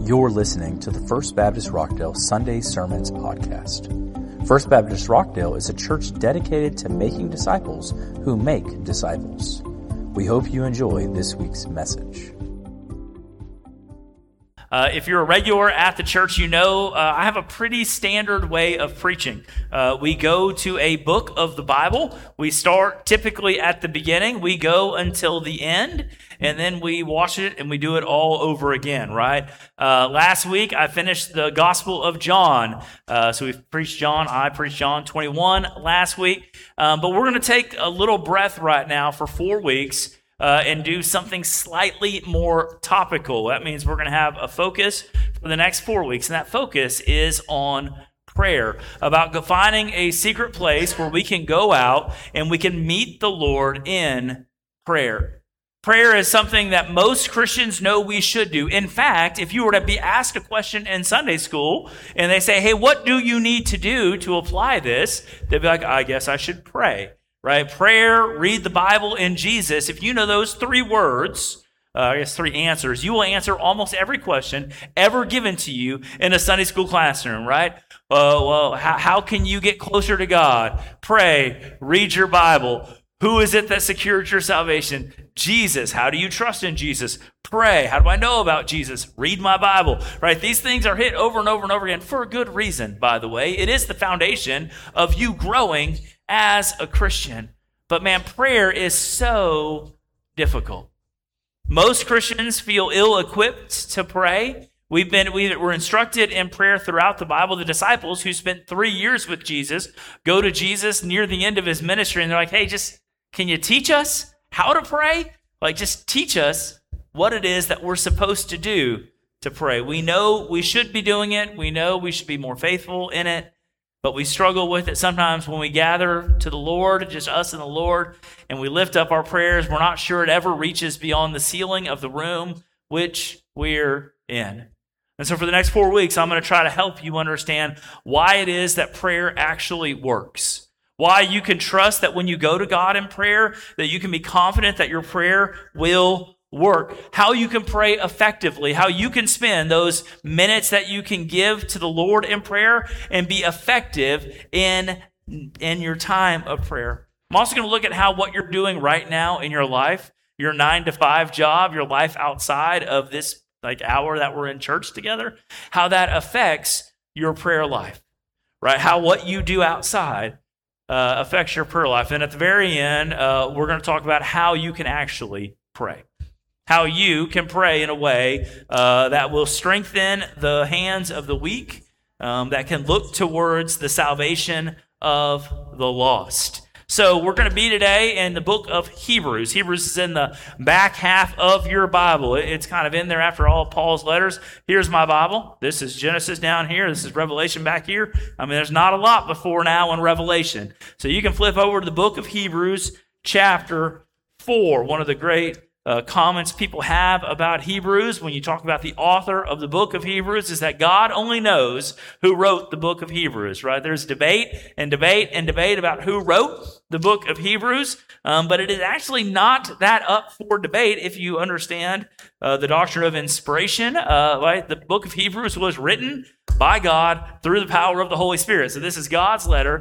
You're listening to the First Baptist Rockdale Sunday Sermons podcast. First Baptist Rockdale is a church dedicated to making disciples who make disciples. We hope you enjoy this week's message. If you're a regular at the church, you know I have a pretty standard way of preaching. We go to a book of the Bible. We start typically at the beginning. We go until the end, and then we watch it and we do it all over again, right? Last week, I finished the Gospel of John. So we preached John. I preached John 21 last week. But we're going to take a little breath right now for 4 weeks. And do something slightly more topical. That means we're going to have a focus for the next 4 weeks, and that focus is on prayer, about finding a secret place where we can go out and we can meet the Lord in prayer. Prayer is something that most Christians know we should do. In fact, if you were to be asked a question in Sunday school and they say, hey, what do you need to do to apply this? They'd be like, I guess I should pray. Right? Prayer, read the Bible, and Jesus. If you know those 3 words, 3 answers, you will answer almost every question ever given to you in a Sunday school classroom, right? How can you get closer to God? Pray, read your Bible. Who is it that secured your salvation? Jesus. How do you trust in Jesus? Pray. How do I know about Jesus? Read my Bible, right? These things are hit over and over and over again for a good reason, by the way. It is the foundation of you growing as a Christian. But man, prayer is so difficult. Most Christians feel ill-equipped to pray. We're instructed in prayer throughout the Bible. The disciples who spent 3 years with Jesus go to Jesus near the end of his ministry, and they're like, hey, can you teach us how to pray? Just teach us what it is that we're supposed to do to pray. We know we should be doing it. We know we should be more faithful in it. But we struggle with it sometimes when we gather to the Lord, just us and the Lord, and we lift up our prayers. We're not sure it ever reaches beyond the ceiling of the room which we're in. And so for the next 4 weeks, I'm going to try to help you understand why it is that prayer actually works. Why you can trust that when you go to God in prayer, that you can be confident that your prayer will work. How you can pray effectively, how you can spend those minutes that you can give to the Lord in prayer and be effective in your time of prayer. I'm also going to look at how what you're doing right now in your life, your 9-to-5 job, your life outside of this hour that we're in church together, how that affects your prayer life, right? How what you do outside affects your prayer life. And at the very end, we're going to talk about how you can actually pray. How you can pray in a way that will strengthen the hands of the weak, that can look towards the salvation of the lost. So we're going to be today in the book of Hebrews. Hebrews is in the back half of your Bible. It's kind of in there after all Paul's letters. Here's my Bible. This is Genesis down here. This is Revelation back here. There's not a lot before now in Revelation. So you can flip over to the book of Hebrews chapter 4, one of the great comments people have about Hebrews when you talk about the author of the book of Hebrews is that God only knows who wrote the book of Hebrews, right? There's debate and debate and debate about who wrote the book of Hebrews, but it is actually not that up for debate if you understand the doctrine of inspiration, right? The book of Hebrews was written by God through the power of the Holy Spirit. So this is God's letter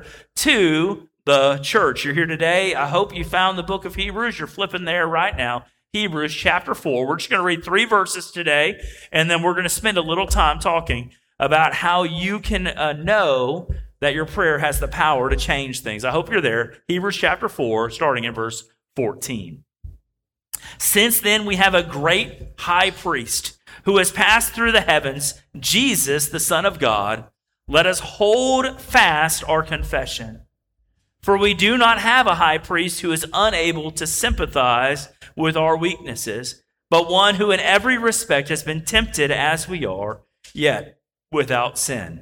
to the church. You're here today. I hope you found the book of Hebrews. You're flipping there right now. Hebrews chapter 4. We're just going to read 3 verses today, and then we're going to spend a little time talking about how you can know that your prayer has the power to change things. I hope you're there. Hebrews chapter 4, starting in verse 14. Since then we have a great high priest who has passed through the heavens, Jesus, the Son of God. Let us hold fast our confession. For we do not have a high priest who is unable to sympathize with our weaknesses, but one who in every respect has been tempted as we are, yet without sin.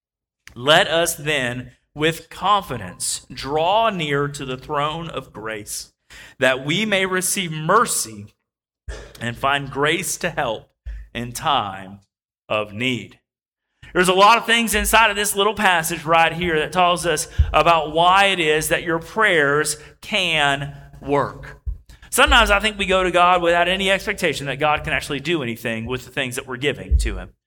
Let us then with confidence draw near to the throne of grace, that we may receive mercy and find grace to help in time of need. There's a lot of things inside of this little passage right here that tells us about why it is that your prayers can work. Sometimes I think we go to God without any expectation that God can actually do anything with the things that we're giving to Him.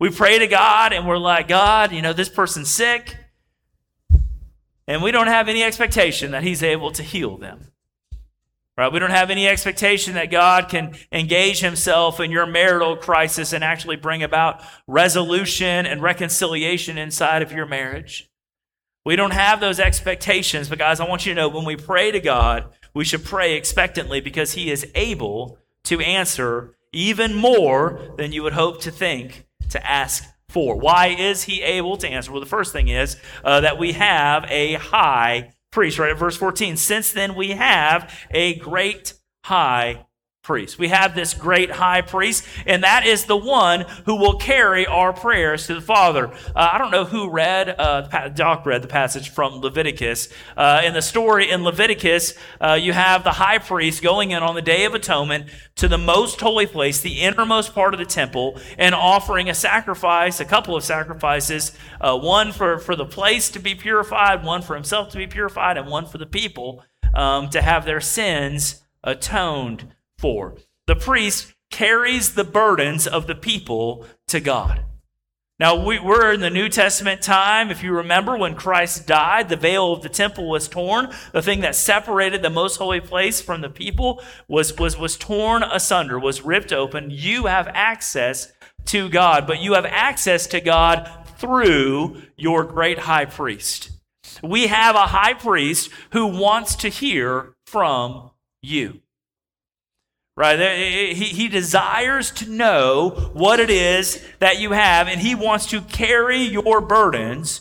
We pray to God and we're like, God, this person's sick. And we don't have any expectation that he's able to heal them. Right? We don't have any expectation that God can engage himself in your marital crisis and actually bring about resolution and reconciliation inside of your marriage. We don't have those expectations, but guys, I want you to know when we pray to God, we should pray expectantly because he is able to answer even more than you would hope to think to ask for. Why is he able to answer? Well, the first thing is that we have a high priest, right? At verse 14, since then we have a great high priest. We have this great high priest, and that is the one who will carry our prayers to the Father. I don't know who read, Doc read the passage from Leviticus. In the story in Leviticus, you have the high priest going in on the Day of Atonement to the most holy place, the innermost part of the temple, and offering a sacrifice, a couple of sacrifices, one for the place to be purified, one for himself to be purified, and one for the people to have their sins atoned for. The priest carries the burdens of the people to God. Now, we're in the New Testament time. If you remember, when Christ died, the veil of the temple was torn. The thing that separated the most holy place from the people was torn asunder, was ripped open. You have access to God, but you have access to God through your great high priest. We have a high priest who wants to hear from you. Right? He desires to know what it is that you have, and he wants to carry your burdens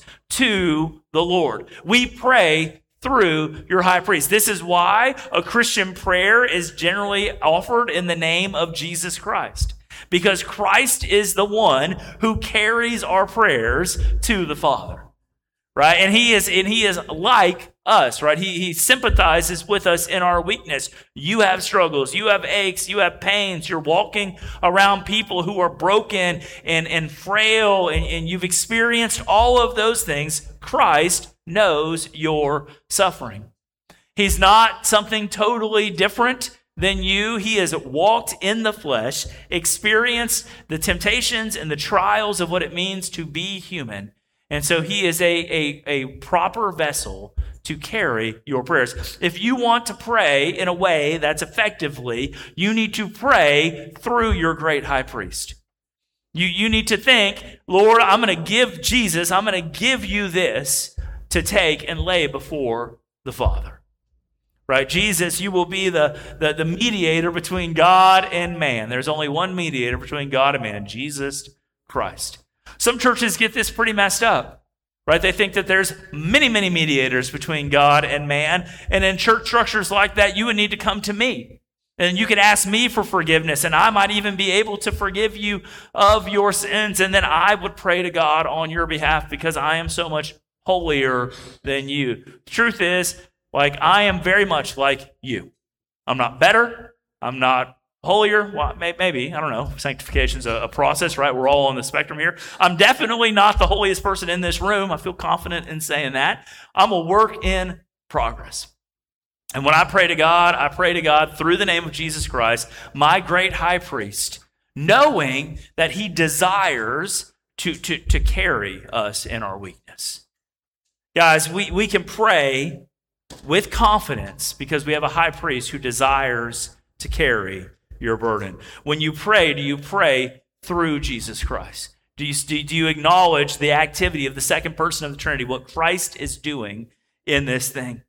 to the Lord. We pray through your high priest. This is why a Christian prayer is generally offered in the name of Jesus Christ, because Christ is the one who carries our prayers to the Father. Right? And he is like us, right? He sympathizes with us in our weakness. You have struggles, you have aches, you have pains. You're walking around people who are broken and frail, and you've experienced all of those things. Christ knows your suffering. He's not something totally different than you. He has walked in the flesh, experienced the temptations and the trials of what it means to be human. And so he is a proper vessel to carry your prayers. If you want to pray in a way that's effectively, you need to pray through your great high priest. You need to think, Lord, I'm going to give Jesus, I'm going to give you this to take and lay before the Father. Right? Jesus, you will be the mediator between God and man. There's only one mediator between God and man, Jesus Christ. Some churches get this pretty messed up, right? They think that there's many, many mediators between God and man. And in church structures like that, you would need to come to me. And you could ask me for forgiveness, and I might even be able to forgive you of your sins. And then I would pray to God on your behalf because I am so much holier than you. The truth is, I am very much like you. I'm not better. I'm not holier, well, maybe, I don't know. Sanctification's a process, right? We're all on the spectrum here. I'm definitely not the holiest person in this room. I feel confident in saying that. I'm a work in progress. And when I pray to God through the name of Jesus Christ, my great high priest, knowing that he desires to carry us in our weakness. Guys, we can pray with confidence because we have a high priest who desires to carry your burden. When you pray, do you pray through Jesus Christ? Do you acknowledge the activity of the second person of the Trinity, what Christ is doing in this thing?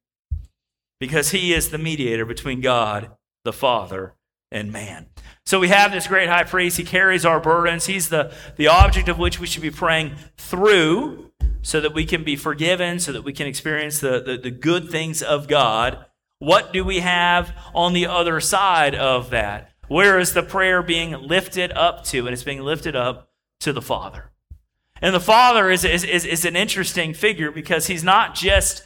Because he is the mediator between God, the Father, and man. So we have this great high priest. He carries our burdens. He's the object of which we should be praying through so that we can be forgiven, so that we can experience the good things of God. What do we have on the other side of that? Where is the prayer being lifted up to? And it's being lifted up to the Father. And the Father is an interesting figure because he's not just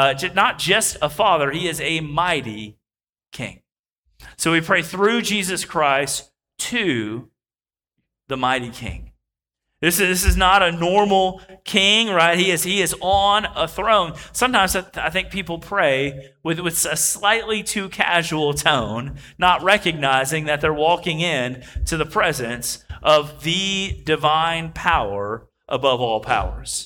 a father. He is a mighty king. So we pray through Jesus Christ to the mighty king. This is not a normal king, right? He is on a throne. Sometimes I think people pray with a slightly too casual tone, not recognizing that they're walking in to the presence of the divine power above all powers.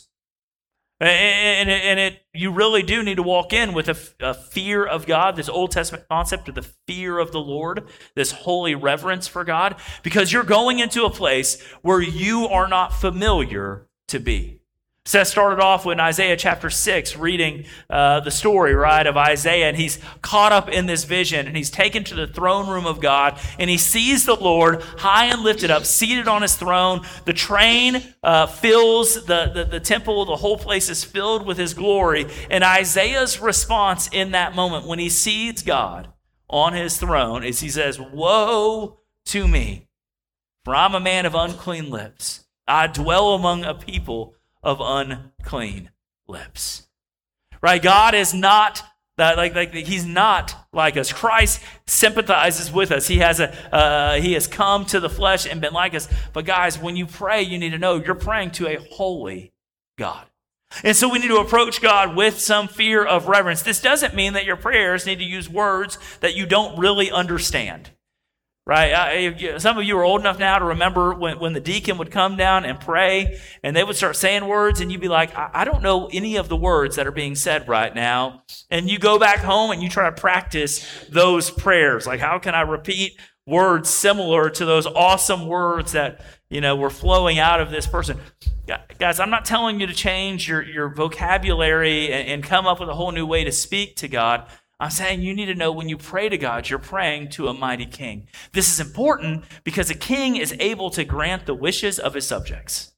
And you really do need to walk in with a fear of God, this Old Testament concept of the fear of the Lord, this holy reverence for God, because you're going into a place where you are not familiar to be. Seth started off in Isaiah chapter 6, reading the story, right, of Isaiah, and he's caught up in this vision, and he's taken to the throne room of God, and he sees the Lord high and lifted up, seated on his throne. The train fills the temple. The whole place is filled with his glory. And Isaiah's response in that moment when he sees God on his throne is he says, "Woe to me, for I'm a man of unclean lips. I dwell among a people of unclean lips." Right? God is not that like he's not like us. Christ sympathizes with us. He has come to the flesh and been like us. But guys, when you pray, you need to know you're praying to a holy God. And so we need to approach God with some fear of reverence. This doesn't mean that your prayers need to use words that you don't really understand. Right? Some of you are old enough now to remember when the deacon would come down and pray and they would start saying words and you'd be like, I don't know any of the words that are being said right now. And you go back home and you try to practice those prayers. Like, how can I repeat words similar to those awesome words that, were flowing out of this person? Guys, I'm not telling you to change your vocabulary and come up with a whole new way to speak to God. I'm saying you need to know when you pray to God, you're praying to a mighty king. This is important because a king is able to grant the wishes of his subjects.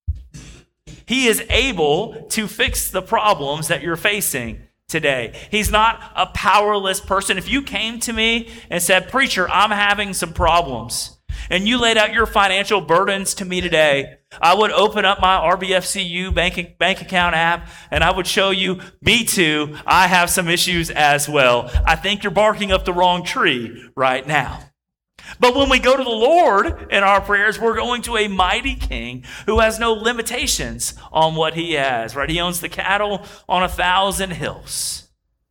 He is able to fix the problems that you're facing today. He's not a powerless person. If you came to me and said, "Preacher, I'm having some problems," and you laid out your financial burdens to me today, I would open up my RBFCU bank account app and I would show you, me too, I have some issues as well. I think you're barking up the wrong tree right now. But when we go to the Lord in our prayers, we're going to a mighty king who has no limitations on what he has, right? He owns the cattle on 1,000 hills,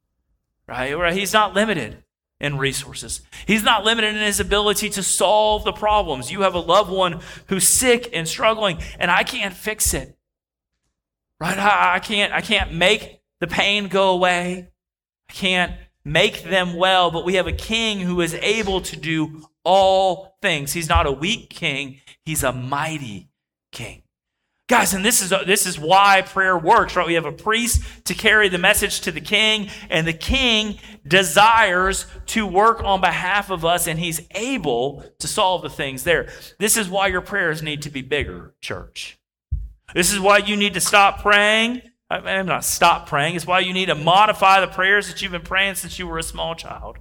right? He's not limited in resources. He's not limited in his ability to solve the problems. You have a loved one who's sick and struggling, and I can't fix it. Right? I can't make the pain go away. I can't make them well, but we have a king who is able to do all things. He's not a weak king. He's a mighty king. Guys, and this is why prayer works, right? We have a priest to carry the message to the king, and the king desires to work on behalf of us, and he's able to solve the things there. This is why your prayers need to be bigger, church. This is why you need to stop praying. Not stop praying. It's why you need to modify the prayers that you've been praying since you were a small child.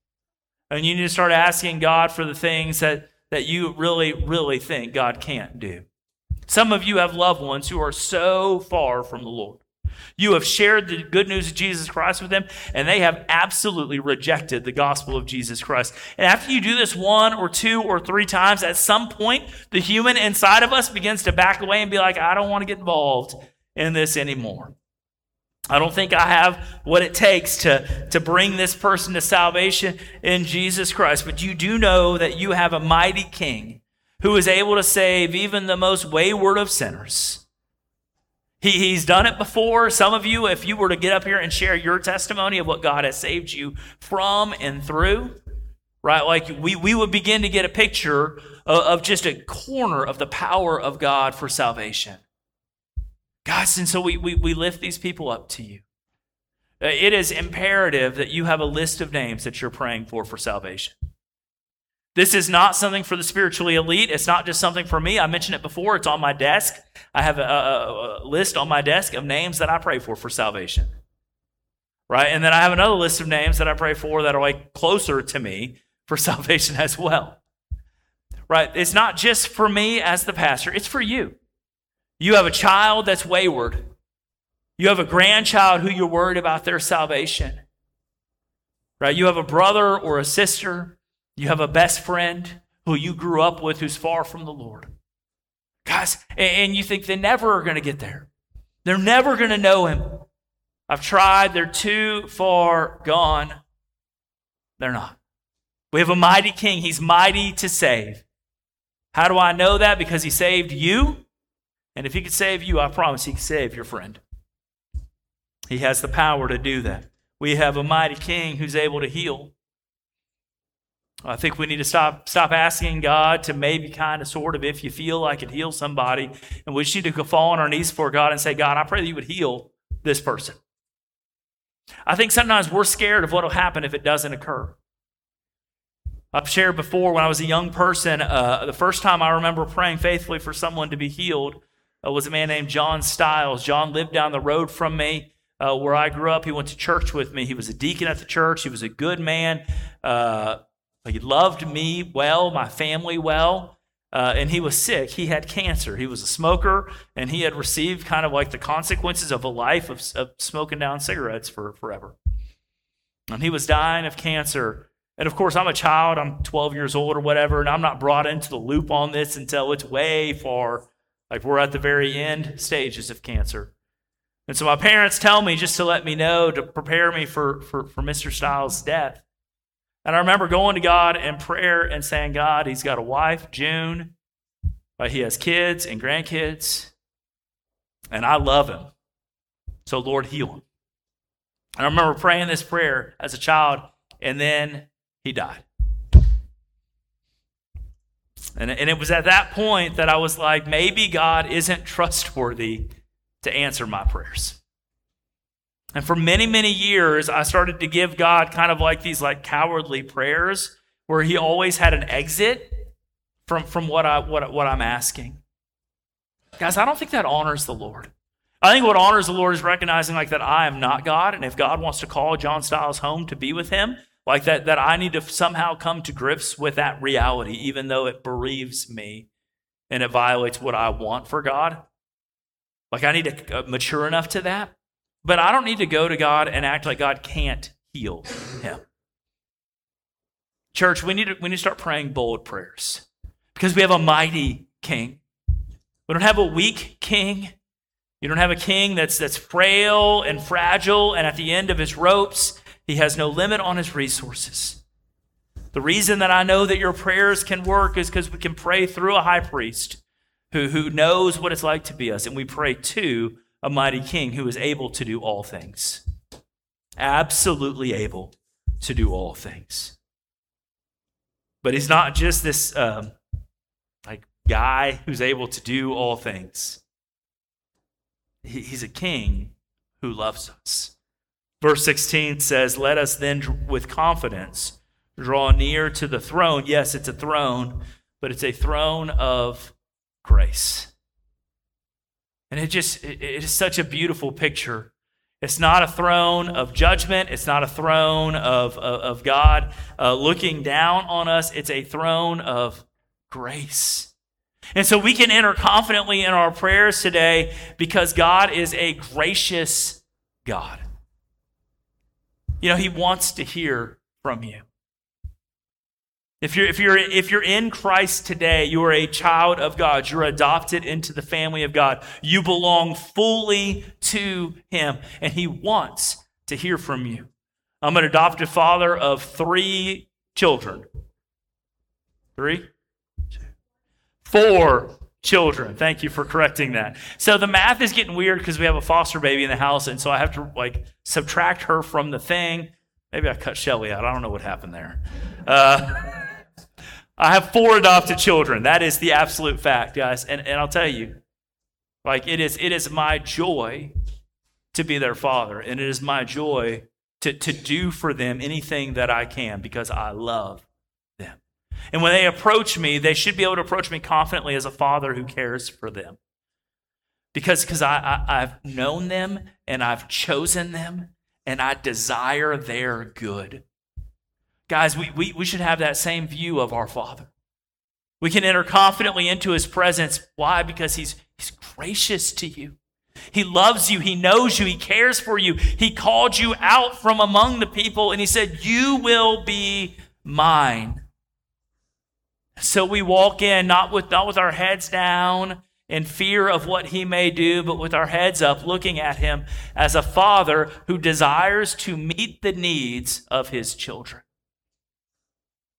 And you need to start asking God for the things that you really, really think God can't do. Some of you have loved ones who are so far from the Lord. You have shared the good news of Jesus Christ with them, and they have absolutely rejected the gospel of Jesus Christ. And after you do this 1 or 2 or 3 times, at some point, the human inside of us begins to back away and be like, I don't want to get involved in this anymore. I don't think I have what it takes to bring this person to salvation in Jesus Christ. But you do know that you have a mighty king who is able to save even the most wayward of sinners. He's done it before. Some of you, if you were to get up here and share your testimony of what God has saved you from and through, right? Like we would begin to get a picture of just a corner of the power of God for salvation. Guys, and so we lift these people up to you. It is imperative that you have a list of names that you're praying for salvation. This is not something for the spiritually elite. It's not just something for me. I mentioned it before. It's on my desk. I have a list on my desk of names that I pray for salvation. Right? And then I have another list of names that I pray for that are like closer to me for salvation as well. Right? It's not just for me as the pastor. It's for you. You have a child that's wayward. You have a grandchild who you're worried about their salvation. Right? You have a brother or a sister. You have a best friend who you grew up with who's far from the Lord. Guys, and you think they never are going to get there. They're never going to know him. I've tried. They're too far gone. They're not. We have a mighty king. He's mighty to save. How do I know that? Because he saved you. And if he could save you, I promise he can save your friend. He has the power to do that. We have a mighty king who's able to heal. I think we need to stop asking God to maybe kind of sort of, if you feel like it, heal somebody. And we just need to go fall on our knees before God and say, God, I pray that you would heal this person. I think sometimes we're scared of what will happen if it doesn't occur. I've shared before when I was a young person, the first time I remember praying faithfully for someone to be healed was a man named John Stiles. John lived down the road from me where I grew up. He went to church with me. He was a deacon at the church. He was a good man. He loved me well, my family well, and he was sick. He had cancer. He was a smoker, and he had received kind of like the consequences of a life of smoking down cigarettes for forever. And he was dying of cancer. And of course, I'm a child. I'm 12 years old or whatever, and I'm not brought into the loop on this until it's way far, like we're at the very end stages of cancer. And so my parents tell me just to let me know, to prepare me for Mr. Stiles' death. And I remember going to God in prayer and saying, God, he's got a wife, June. He has kids and grandkids. And I love him. So, Lord, heal him. And I remember praying this prayer as a child, and then he died. And it was at that point that I was like, maybe God isn't trustworthy to answer my prayers. And for many, many years, I started to give God kind of like these like cowardly prayers where he always had an exit from what I'm asking. Guys, I don't think that honors the Lord. I think what honors the Lord is recognizing like that I am not God, and if God wants to call John Stiles home to be with him, like that I need to somehow come to grips with that reality, even though it bereaves me and it violates what I want for God. Like I need to mature enough to that. But I don't need to go to God and act like God can't heal him. Church, we need to start praying bold prayers because we have a mighty king. We don't have a weak king. You don't have a king that's frail and fragile, and at the end of his ropes, he has no limit on his resources. The reason that I know that your prayers can work is because we can pray through a high priest who knows what it's like to be us, and we pray to a mighty king who is able to do all things. Absolutely able to do all things. But he's not just this guy who's able to do all things. He's a king who loves us. Verse 16 says, let us then with confidence draw near to the throne. Yes, it's a throne, but it's a throne of grace. And it is such a beautiful picture. It's not a throne of judgment. It's not a throne of God looking down on us. It's a throne of grace. And so we can enter confidently in our prayers today because God is a gracious God. You know, he wants to hear from you. If you're in Christ today, you are a child of God. You're adopted into the family of God. You belong fully to him, and he wants to hear from you. I'm an adopted father of 3 children. 3? 4 children. Thank you for correcting that. So the math is getting weird because we have a foster baby in the house, and so I have to subtract her from the thing. Maybe I cut Shelly out. I don't know what happened there. I have 4 adopted children. That is the absolute fact, guys. And I'll tell you, it is my joy to be their father, and it is my joy to do for them anything that I can because I love them. And when they approach me, they should be able to approach me confidently as a father who cares for them. Because I've known them, and I've chosen them, and I desire their good. Guys, we should have that same view of our Father. We can enter confidently into his presence. Why? Because he's gracious to you. He loves you. He knows you. He cares for you. He called you out from among the people, and he said, you will be mine. So we walk in not with our heads down in fear of what he may do, but with our heads up, looking at him as a father who desires to meet the needs of his children.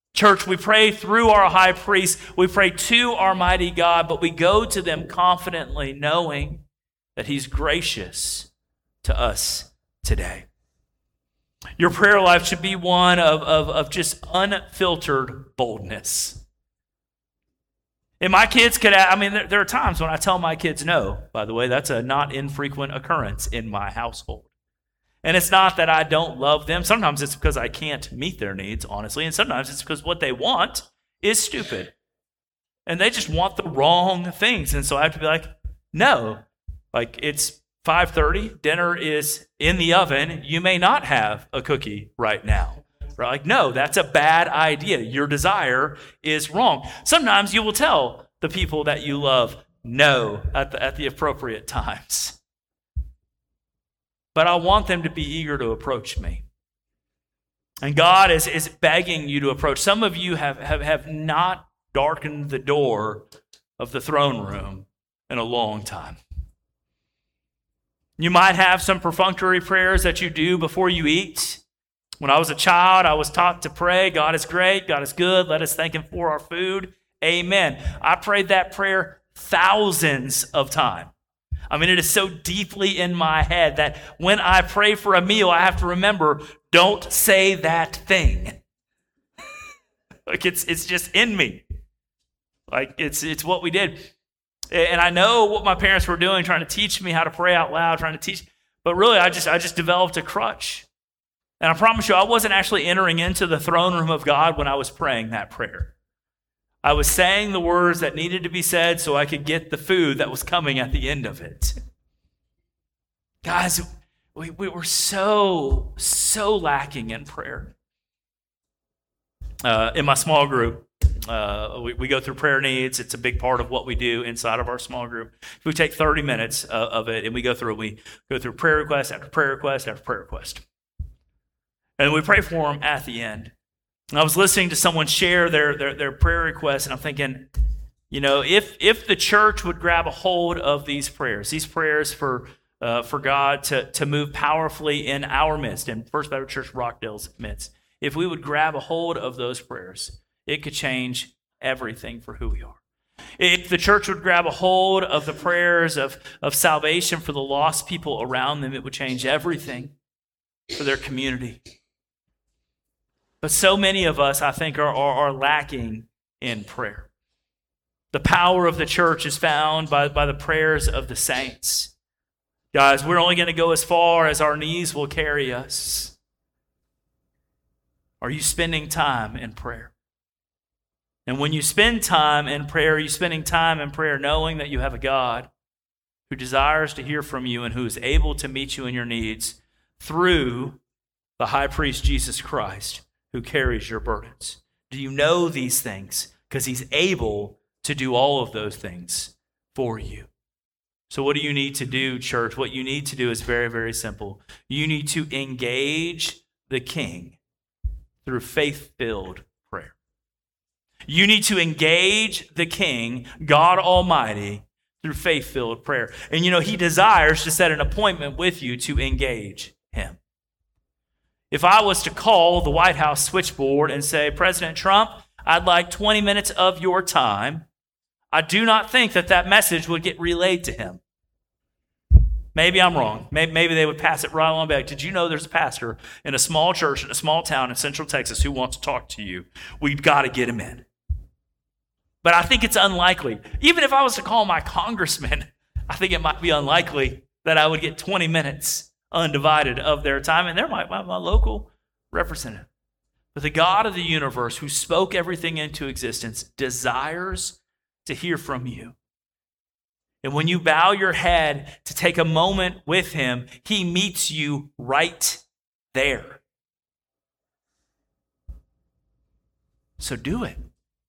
Church, we pray through our high priest. We pray to our mighty God, but we go to them confidently knowing that he's gracious to us today. Your prayer life should be one of just unfiltered boldness. And my kids could, there are times when I tell my kids no. By the way, that's a not infrequent occurrence in my household. And it's not that I don't love them. Sometimes it's because I can't meet their needs, honestly. And sometimes it's because what they want is stupid. And they just want the wrong things. And so I have to be like, no. Like, it's 5:30, dinner is in the oven. You may not have a cookie right now. Right? Like, no, that's a bad idea. Your desire is wrong. Sometimes you will tell the people that you love no at the appropriate times. But I want them to be eager to approach me. And God is begging you to approach. Some of you have not darkened the door of the throne room in a long time. You might have some perfunctory prayers that you do before you eat. When I was a child, I was taught to pray, God is great, God is good, let us thank him for our food. Amen. I prayed that prayer thousands of times. It is so deeply in my head that when I pray for a meal, I have to remember, don't say that thing. Like, it's just in me. Like, it's what we did. And I know what my parents were doing, trying to teach me how to pray out loud, trying to teach. But really, I just developed a crutch. And I promise you, I wasn't actually entering into the throne room of God when I was praying that prayer. I was saying the words that needed to be said so I could get the food that was coming at the end of it. Guys, we were so lacking in prayer. In my small group, we go through prayer needs. It's a big part of what we do inside of our small group. We take 30 minutes of it, and we go through prayer request after prayer request after prayer request. And we pray for them at the end. And I was listening to someone share their prayer requests, and I'm thinking, if the church would grab a hold of these prayers for God to move powerfully in our midst, in First Baptist Church Rockdale's midst, if we would grab a hold of those prayers, it could change everything for who we are. If the church would grab a hold of the prayers of salvation for the lost people around them, it would change everything for their community. But so many of us, I think, are lacking in prayer. The power of the church is found by the prayers of the saints. Guys, we're only going to go as far as our knees will carry us. Are you spending time in prayer? And when you spend time in prayer, are you spending time in prayer knowing that you have a God who desires to hear from you and who is able to meet you in your needs through the high priest Jesus Christ, who carries your burdens? Do you know these things? Because he's able to do all of those things for you. So what do you need to do, church? What you need to do is very, very simple. You need to engage the King through faith-filled prayer. You need to engage the King, God Almighty, through faith-filled prayer. And he desires to set an appointment with you to engage him. If I was to call the White House switchboard and say, President Trump, I'd like 20 minutes of your time, I do not think that message would get relayed to him. Maybe I'm wrong. Maybe they would pass it right along back. Did you know there's a pastor in a small church in a small town in Central Texas who wants to talk to you? We've got to get him in. But I think it's unlikely. Even if I was to call my congressman, I think it might be unlikely that I would get 20 minutes undivided of their time, and they're my local representative. But the God of the universe, who spoke everything into existence, desires to hear from you. And when you bow your head to take a moment with him, he meets you right there. So do it.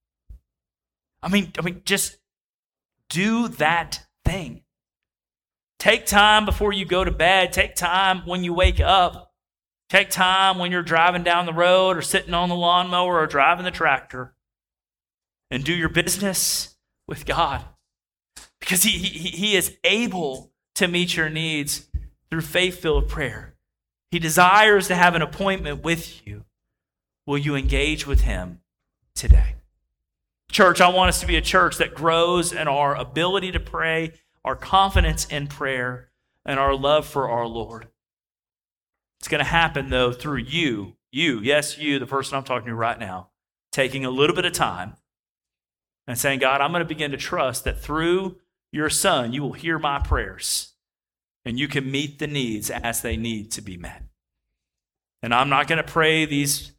Just do that thing. Take time before you go to bed. Take time when you wake up. Take time when you're driving down the road or sitting on the lawnmower or driving the tractor. And do your business with God. Because he is able to meet your needs through faith-filled prayer. He desires to have an appointment with you. Will you engage with him today. Church, I want us to be a church that grows in our ability to pray, our confidence in prayer, and our love for our Lord. It's going to happen, though, through you, yes, you, the person I'm talking to right now, taking a little bit of time and saying, God, I'm going to begin to trust that through your Son, you will hear my prayers and you can meet the needs as they need to be met. And I'm not going to pray these,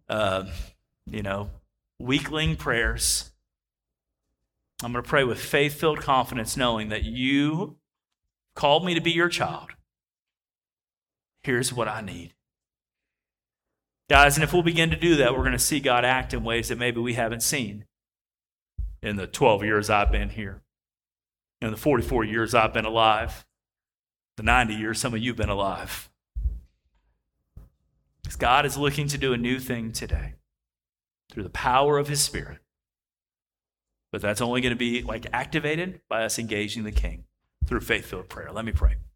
weakling prayers. I'm going to pray with faith-filled confidence, knowing that you called me to be your child. Here's what I need. Guys, and if we'll begin to do that, we're going to see God act in ways that maybe we haven't seen in the 12 years I've been here, in the 44 years I've been alive, the 90 years some of you have been alive. Because God is looking to do a new thing today through the power of his Spirit. But that's only going to be activated by us engaging the King through faith-filled prayer. Let me pray.